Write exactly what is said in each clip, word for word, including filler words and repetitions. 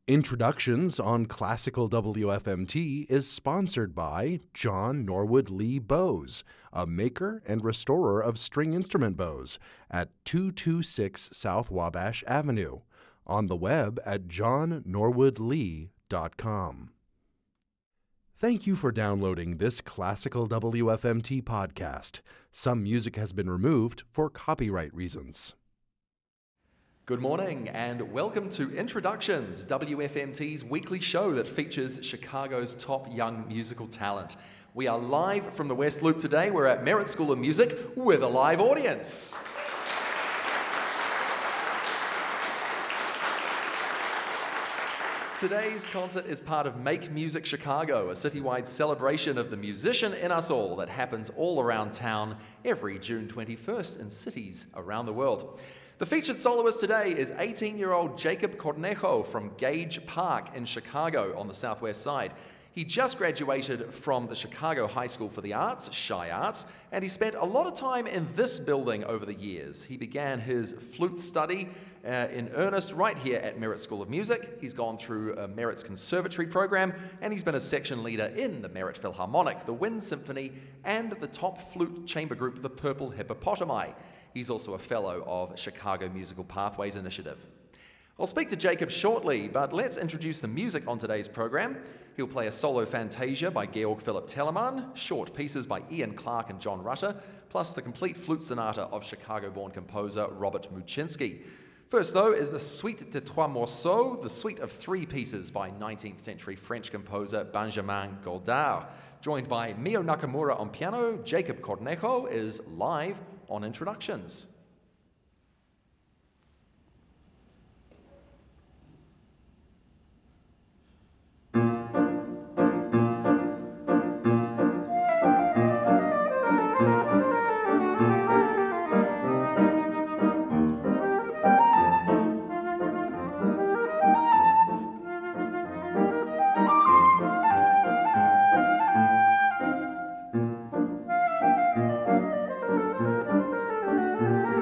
Introductions on Classical W F M T is sponsored by John Norwood Lee Bows, a maker and restorer of string instrument bows at two two six South Wabash Avenue, on the web at john norwood lee dot com. Thank you for downloading this Classical W F M T podcast. Some music has been removed for copyright reasons. Good morning and welcome to Introductions, W F M T's weekly show that features Chicago's top young musical talent. We are live from the West Loop today. We're at Merritt School of Music with a live audience. Today's concert is part of Make Music Chicago, a citywide celebration of the musician in us all that happens all around town every June twenty-first in cities around the world. The featured soloist today is eighteen-year-old Jacob Cornejo from Gage Park in Chicago on the southwest side. He just graduated from the Chicago High School for the Arts, Chi Arts, and he spent a lot of time in this building over the years. He began his flute study uh, in earnest right here at Merritt School of Music. He's gone through uh, Merritt's Conservatory program, and he's been a section leader in the Merritt Philharmonic, the Wind Symphony, and the top flute chamber group, the Purple Hippopotami. He's also a fellow of Chicago Musical Pathways Initiative. I'll speak to Jacob shortly, but let's introduce the music on today's program. He'll play a solo fantasia by Georg Philipp Telemann, short pieces by Ian Clark and John Rutter, plus the complete flute sonata of Chicago-born composer Robert Muczynski. First, though, is the Suite de Trois Morceaux, the suite of three pieces by nineteenth century French composer Benjamin Godard. Joined by Mio Nakamura on piano, Jacob Cornejo is live on Introductions. Thank you.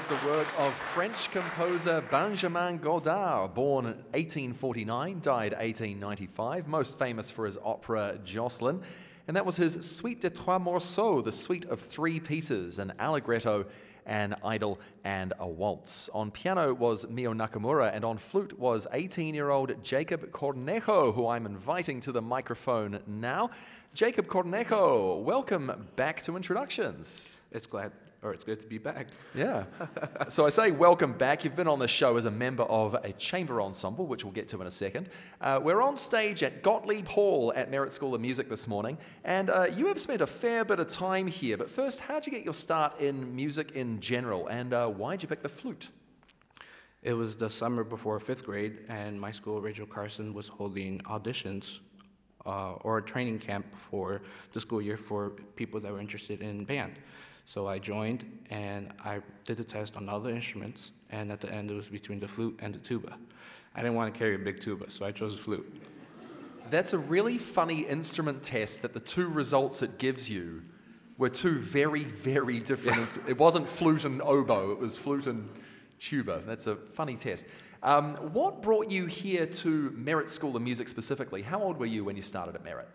the work of French composer Benjamin Godard, born in eighteen forty-nine, died eighteen ninety-five, most famous for his opera Jocelyn. And that was his Suite de Trois Morceaux, the suite of three pieces, an allegretto, an idyll, and a waltz. On piano was Mio Nakamura, and on flute was eighteen-year-old Jacob Cornejo, who I'm inviting to the microphone now. Jacob Cornejo, welcome back to Introductions. It's glad, or it's good to be back. Yeah. So I say welcome back. You've been on the show as a member of a chamber ensemble, which we'll get to in a second. Uh, we're on stage at Gottlieb Hall at Merit School of Music this morning, and uh, you have spent a fair bit of time here. But first, how'd you get your start in music in general, and uh, why'd you pick the flute? It was the summer before fifth grade, and my school, Rachel Carson, was holding auditions uh, or a training camp for the school year for people that were interested in band. So I joined, and I did the test on all the instruments, and at the end it was between the flute and the tuba. I didn't want to carry a big tuba, so I chose the flute. That's a really funny instrument test that the two results it gives you were two very, very different. Yeah. It wasn't flute and oboe, it was flute and tuba. That's a funny test. Um, what brought you here to Merit School of Music specifically? How old were you when you started at Merit?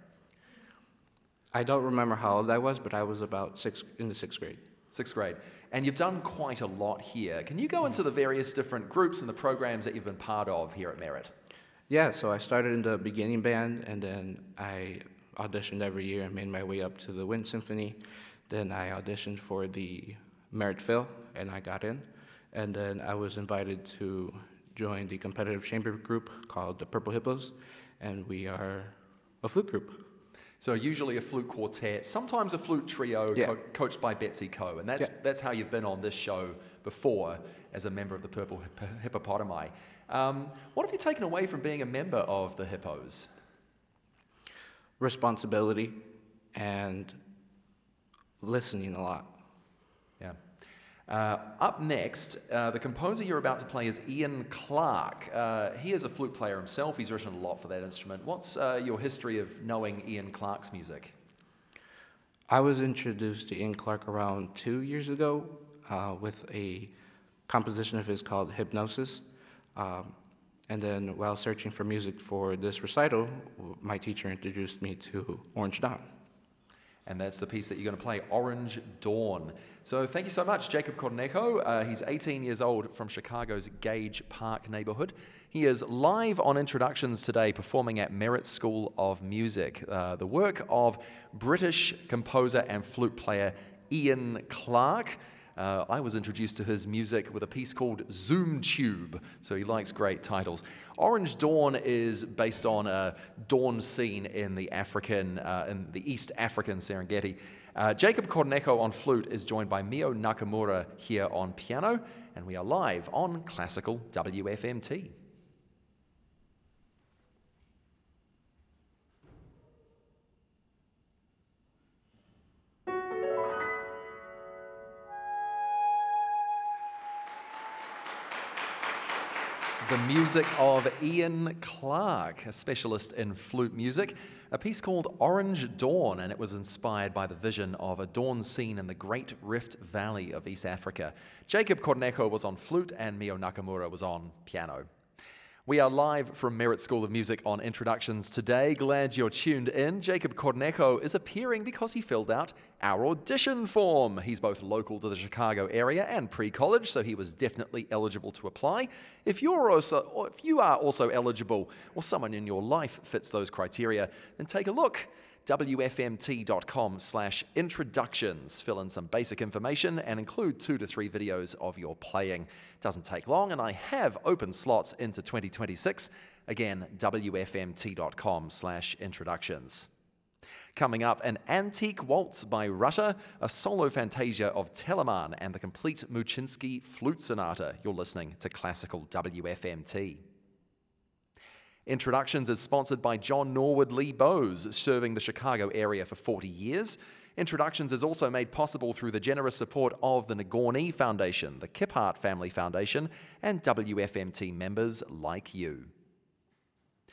I don't remember how old I was, but I was about six in the sixth grade. Sixth grade. And you've done quite a lot here. Can you go into the various different groups and the programs that you've been part of here at Merit? Yeah, so I started in the beginning band, and then I auditioned every year and made my way up to the Wind Symphony. Then I auditioned for the Merit Phil, and I got in. And then I was invited to join the competitive chamber group called the Purple Hippos, and we are a flute group. So usually a flute quartet, sometimes a flute trio yeah. co- coached by Betsy Coe, and that's yeah. that's how you've been on this show before as a member of the Purple Hip- Hippopotami. Um, what have you taken away from being a member of the Hippos? Responsibility and listening a lot. Yeah. Uh, up next, uh, the composer you're about to play is Ian Clark. Uh, he is a flute player himself. He's written a lot for that instrument. What's uh, your history of knowing Ian Clark's music? I was introduced to Ian Clark around two years ago uh, with a composition of his called Hypnosis. Um, and then while searching for music for this recital, my teacher introduced me to Orange Dawn. And that's the piece that you're going to play, Orange Dawn. So thank you so much, Jacob Cornejo. Uh, he's eighteen years old from Chicago's Gage Park neighborhood. He is live on Introductions today, performing at Merit School of Music, uh, the work of British composer and flute player Ian Clark. Uh, I was introduced to his music with a piece called Zoom Tube, so he likes great titles. Orange Dawn is based on a dawn scene in the African, uh, in the East African Serengeti. Uh, Jacob Cornejo on flute is joined by Mio Nakamura here on piano, and we are live on Classical W F M T. The music of Ian Clark, a specialist in flute music, a piece called Orange Dawn, and it was inspired by the vision of a dawn scene in the Great Rift Valley of East Africa. Jacob Cornejo was on flute and Mio Nakamura was on piano. We are live from Merit School of Music on Introductions today. Glad you're tuned in. Jacob Cornejo is appearing because he filled out our audition form. He's both local to the Chicago area and pre-college, so he was definitely eligible to apply. If you're also, or if you are also eligible, or someone in your life fits those criteria, then take a look. W F M T dot com slash introductions. Fill in some basic information and include two to three videos of your playing. Doesn't take long, and I have open slots into twenty twenty-six. Again, W F M T dot com slash introductions. Coming up, an antique waltz by Rutter, a solo fantasia of Telemann, and the complete Muchinsky flute sonata. You're listening to Classical W F M T. Introductions is sponsored by John Norwood Lee Bowes, serving the Chicago area for forty years. Introductions is also made possible through the generous support of the Nagorny Foundation, the Kiphart Family Foundation, and W F M T members like you.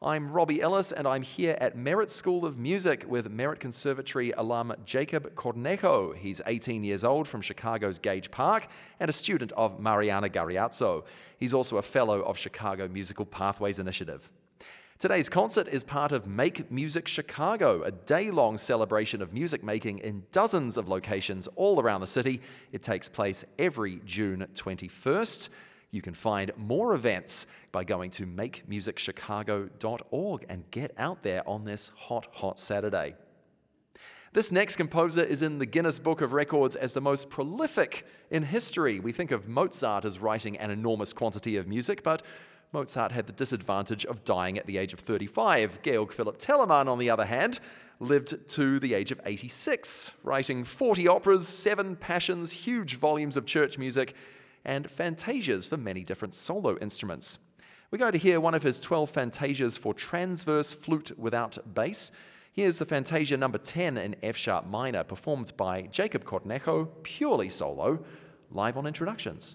I'm Robbie Ellis, and I'm here at Merritt School of Music with Merritt Conservatory alum Jacob Cornejo. He's eighteen years old from Chicago's Gage Park and a student of Mariana Gariazzo. He's also a fellow of Chicago Musical Pathways Initiative. Today's concert is part of Make Music Chicago, a day-long celebration of music making in dozens of locations all around the city. It takes place every June twenty-first. You can find more events by going to make music chicago dot org and get out there on this hot, hot Saturday. This next composer is in the Guinness Book of Records as the most prolific in history. We think of Mozart as writing an enormous quantity of music, but Mozart had the disadvantage of dying at the age of thirty-five. Georg Philipp Telemann, on the other hand, lived to the age of eighty-six, writing forty operas, seven passions, huge volumes of church music, and fantasias for many different solo instruments. We're going to hear one of his twelve fantasias for transverse flute without bass. Here's the Fantasia number ten in F-sharp minor, performed by Jacob Cornejo, purely solo, live on Introductions.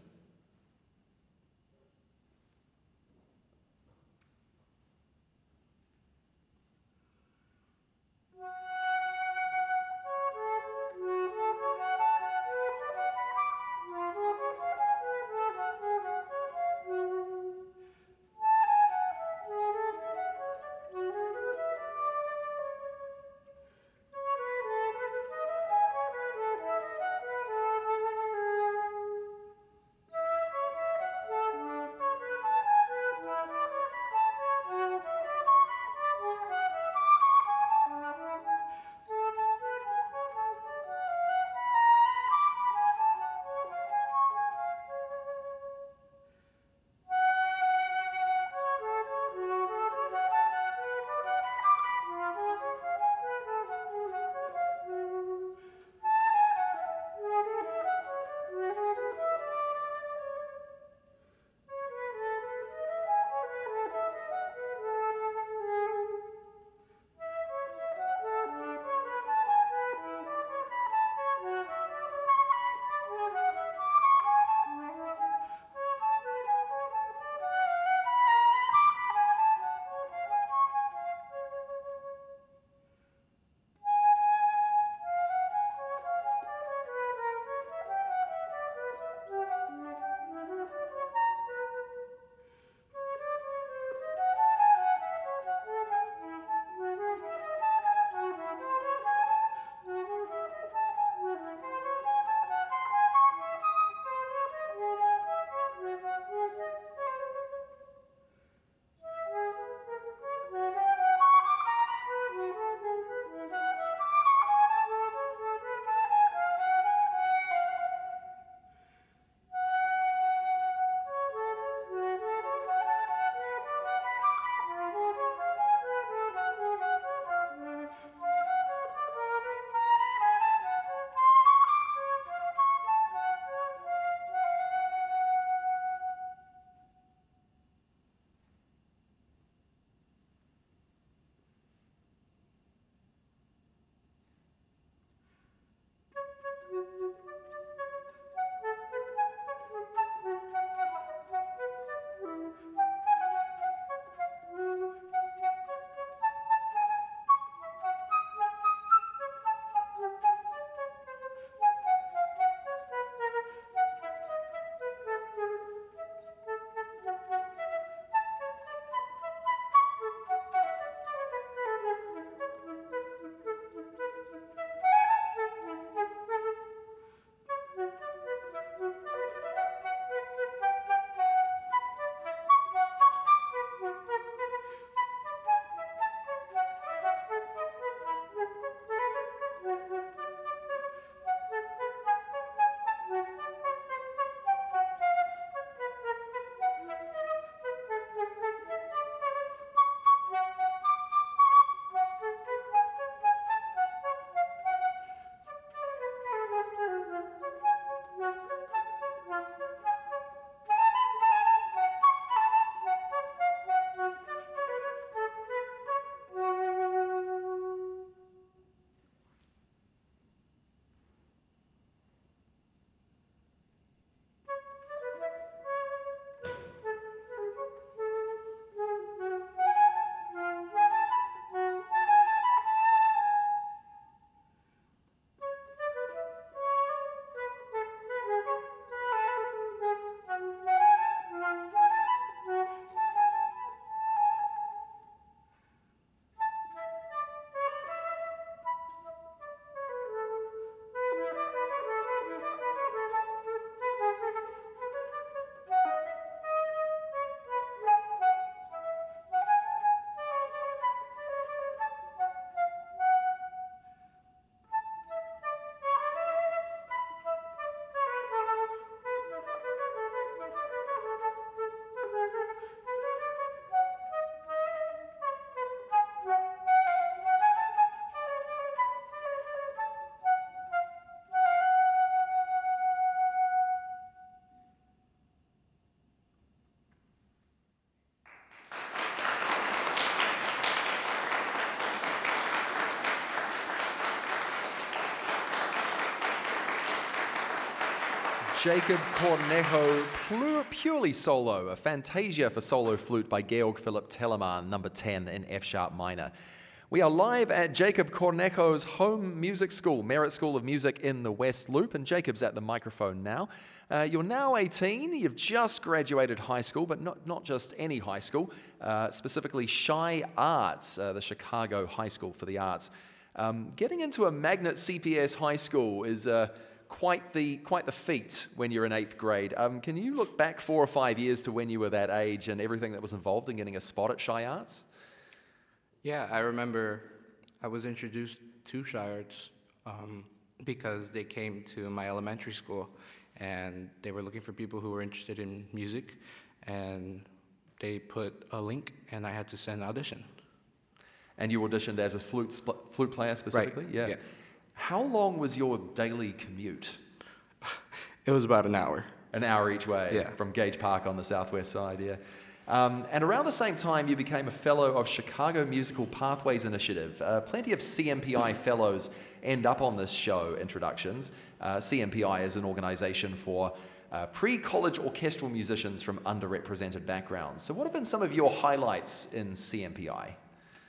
Jacob Cornejo, plu- purely solo, a Fantasia for solo flute by Georg Philipp Telemann, number ten in F-sharp minor. We are live at Jacob Cornejo's home music school, Merit School of Music in the West Loop, and Jacob's at the microphone now. Uh, you're now eighteen, you've just graduated high school, but not, not just any high school, uh, specifically Chi Arts, uh, the Chicago High School for the Arts. Um, getting into a magnet C P S high school is uh, quite the quite the feat when you're in eighth grade. Um, can you look back four or five years to when you were that age and everything that was involved in getting a spot at Chi Arts? Yeah, I remember I was introduced to Chi Arts um, because they came to my elementary school and they were looking for people who were interested in music, and they put a link and I had to send an audition. And you auditioned as a flute sp- flute player specifically? Right. Yeah. yeah. How long was your daily commute? It was about an hour. An hour each way, yeah. From Gage Park on the southwest side, yeah. Um, and around the same time, you became a fellow of Chicago Musical Pathways Initiative. Uh, plenty of C M P I fellows end up on this show introductions. Uh, C M P I is an organization for uh, pre-college orchestral musicians from underrepresented backgrounds. So what have been some of your highlights in C M P I?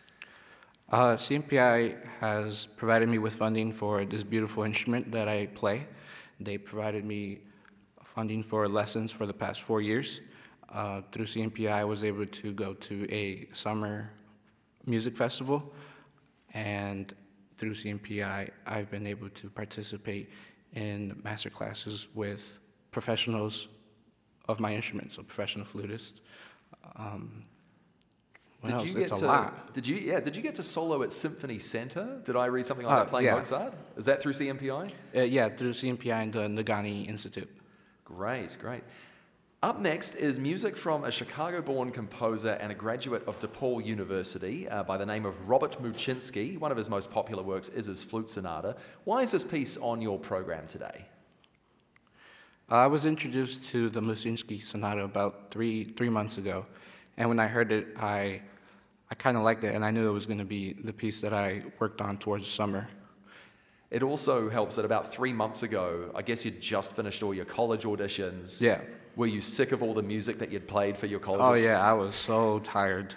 Uh, C M P I has provided me with funding for this beautiful instrument that I play. They provided me funding for lessons for the past four years. Uh, through C M P I, I was able to go to a summer music festival, and through C M P I, I've been able to participate in master classes with professionals of my instrument, so professional flutists. Um, what did else? you get it's a to, lot. Did you, yeah, did you get to solo at Symphony Center? Did I read something like Uh, that, playing yeah. Mozart? Is that through C M P I? Uh, yeah, through C M P I and the Nagani Institute. Great, great. Up next is music from a Chicago-born composer and a graduate of DePaul University uh, by the name of Robert Muchinsky. One of his most popular works is his Flute Sonata. Why is this piece on your program today? I was introduced to the Muchinsky Sonata about three three months ago, and when I heard it, I I kind of liked it, and I knew it was going to be the piece that I worked on towards the summer. It also helps that about three months ago, I guess you'd just finished all your college auditions. Yeah. Were you sick of all the music that you'd played for your college? Oh yeah, I was so tired.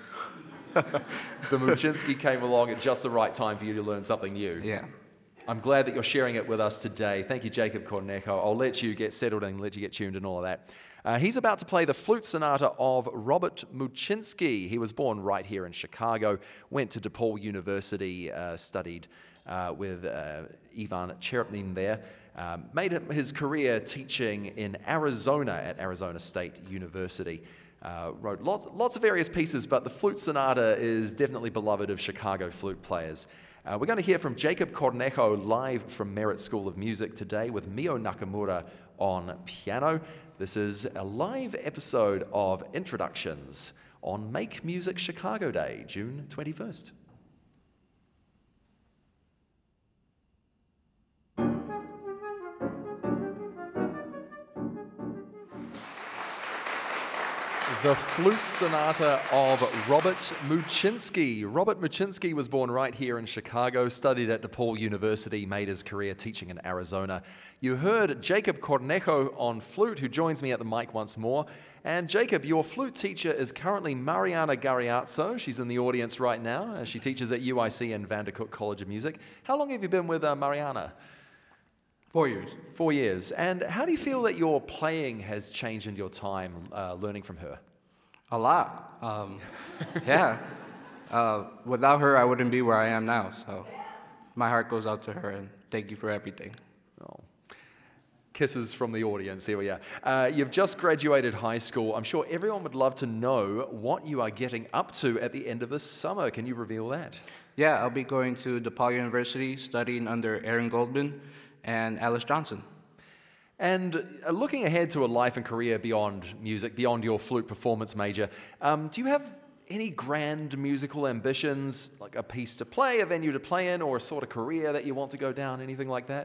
The Muchinsky came along at just the right time for you to learn something new. Yeah. I'm glad that you're sharing it with us today. Thank you, Jacob Cornejo. I'll let you get settled and let you get tuned and all of that. Uh, he's about to play the Flute Sonata of Robert Muchinsky. He was born right here in Chicago, went to DePaul University, uh, studied uh, with uh, Ivan Cherepnin there. Um, made his career teaching in Arizona at Arizona State University. Uh, wrote lots, lots of various pieces, but the Flute Sonata is definitely beloved of Chicago flute players. Uh, we're going to hear from Jacob Cornejo live from Merit School of Music today with Mio Nakamura on piano. This is a live episode of Introductions on Make Music Chicago Day, June twenty-first. The Flute Sonata of Robert Muchinsky. Robert Muchinsky was born right here in Chicago, studied at DePaul University, made his career teaching in Arizona. You heard Jacob Cornejo on flute, who joins me at the mic once more. And Jacob, your flute teacher is currently Mariana Gariazzo. She's in the audience right now. Uh, she teaches at U I C and Vandercook College of Music. How long have you been with uh, Mariana? Four years. Four years. And how do you feel that your playing has changed in your time uh, learning from her? A lot. Um, yeah. Uh, without her, I wouldn't be where I am now. So my heart goes out to her, and thank you for everything. Oh. Kisses from the audience. Here we are. Uh, you've just graduated high school. I'm sure everyone would love to know what you are getting up to at the end of this summer. Can you reveal that? Yeah, I'll be going to DePaul University, studying under Aaron Goldman and Alice Johnson. And uh, looking ahead to a life and career beyond music, beyond your flute performance major, um, do you have any grand musical ambitions, like a piece to play, a venue to play in, or a sort of career that you want to go down, anything like that?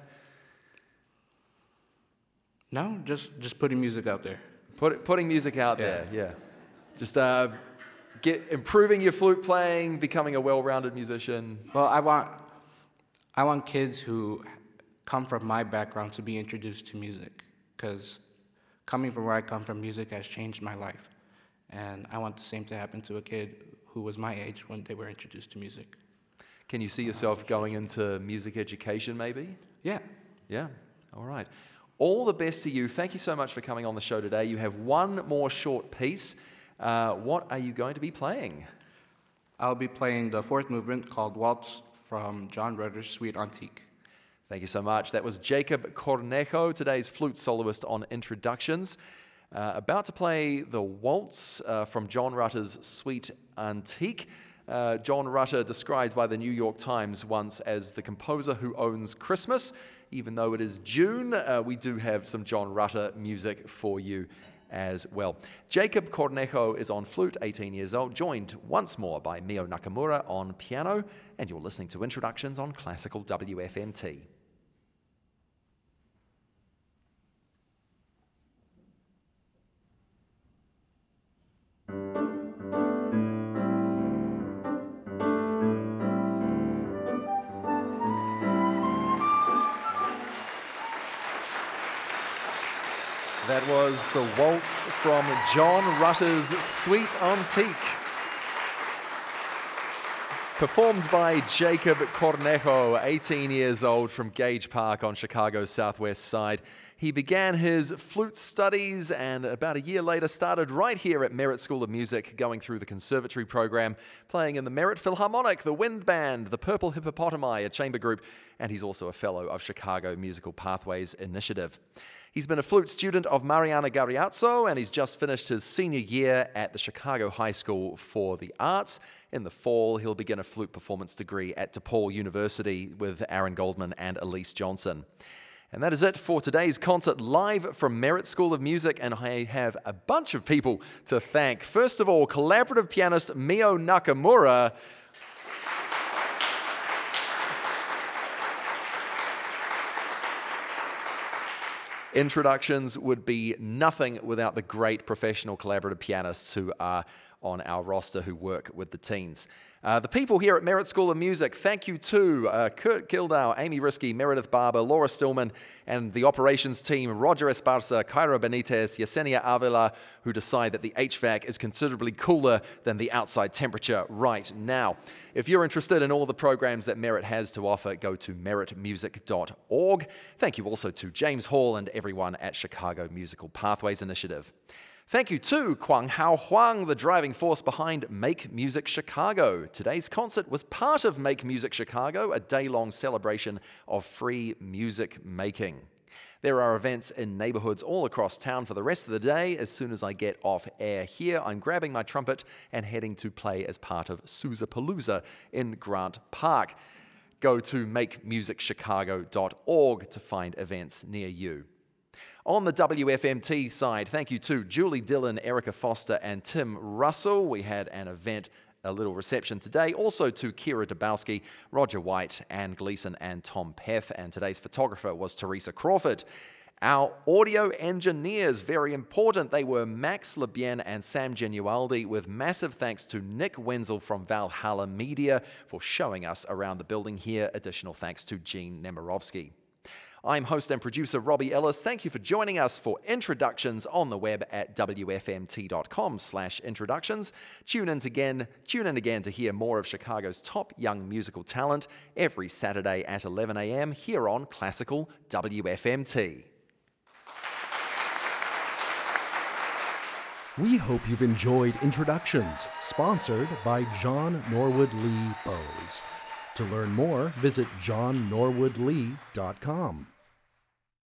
No, just just putting music out there. Put, putting music out Yeah. there, yeah. Just uh, get improving your flute playing, becoming a well-rounded musician. Well, I want I want kids who come from my background to be introduced to music. because coming from where I come from, music has changed my life. And I want the same to happen to a kid who was my age when they were introduced to music. Can you see yourself going into music education maybe? Yeah. Yeah, all right. All the best to you. Thank you so much for coming on the show today. You have one more short piece. Uh, what are you going to be playing? I'll be playing the fourth movement called Waltz from John Rutter's Suite Antique. Thank you so much. That was Jacob Cornejo, today's flute soloist on Introductions. Uh, about to play the Waltz uh, from John Rutter's Suite Antique. Uh, John Rutter, described by the New York Times once as the composer who owns Christmas. Even though it is June, uh, we do have some John Rutter music for you as well. Jacob Cornejo is on flute, eighteen years old, joined once more by Mio Nakamura on piano, and you're listening to Introductions on Classical W F M T. That was the Waltz from John Rutter's Suite Antique, performed by Jacob Cornejo, eighteen years old, from Gage Park on Chicago's southwest side. He began his flute studies and about a year later started right here at Merritt School of Music, going through the conservatory program, playing in the Merritt Philharmonic, the Wind Band, the Purple Hippopotami, a chamber group, and he's also a fellow of Chicago Musical Pathways Initiative. He's been a flute student of Mariana Gariazzo, and he's just finished his senior year at the Chicago High School for the Arts. In the fall, he'll begin a flute performance degree at DePaul University with Aaron Goldman and Elise Johnson. And that is it for today's concert live from Merritt School of Music, and I have a bunch of people to thank. First of all, collaborative pianist Mio Nakamura. Introductions would be nothing without the great professional collaborative pianists who are on our roster who work with the teens. Uh, the people here at Merritt School of Music, thank you to uh, Kurt Gildow, Amy Risky, Meredith Barber, Laura Stillman, and the operations team, Roger Esparza, Kyra Benitez, Yesenia Avila, who decide that the H V A C is considerably cooler than the outside temperature right now. If you're interested in all the programs that Merritt has to offer, go to merritt music dot org. Thank you also to James Hall and everyone at Chicago Musical Pathways Initiative. Thank you to Kwang Hao Huang, the driving force behind Make Music Chicago. Today's concert was part of Make Music Chicago, a day-long celebration of free music making. There are events in neighborhoods all across town for the rest of the day. As soon as I get off air here, I'm grabbing my trumpet and heading to play as part of Sousapalooza in Grant Park. Go to make music chicago dot org to find events near you. On the W F M T side, thank you to Julie Dillon, Erica Foster, and Tim Russell. We had an event, a little reception today. Also to Kira Dabowski, Roger White, Ann Gleason, and Tom Peth. And today's photographer was Teresa Crawford. Our audio engineers, very important. They were Max Lebien and Sam Genualdi, with massive thanks to Nick Wenzel from Valhalla Media for showing us around the building here. Additional thanks to Gene Nemirovsky. I'm host and producer Robbie Ellis. Thank you for joining us for Introductions on the web at w f m t dot com slash introductions. Tune in again, tune in again to hear more of Chicago's top young musical talent every Saturday at eleven a.m. here on Classical W F M T. We hope you've enjoyed Introductions, sponsored by John Norwood Lee Bose. To learn more, visit john norwood lee dot com.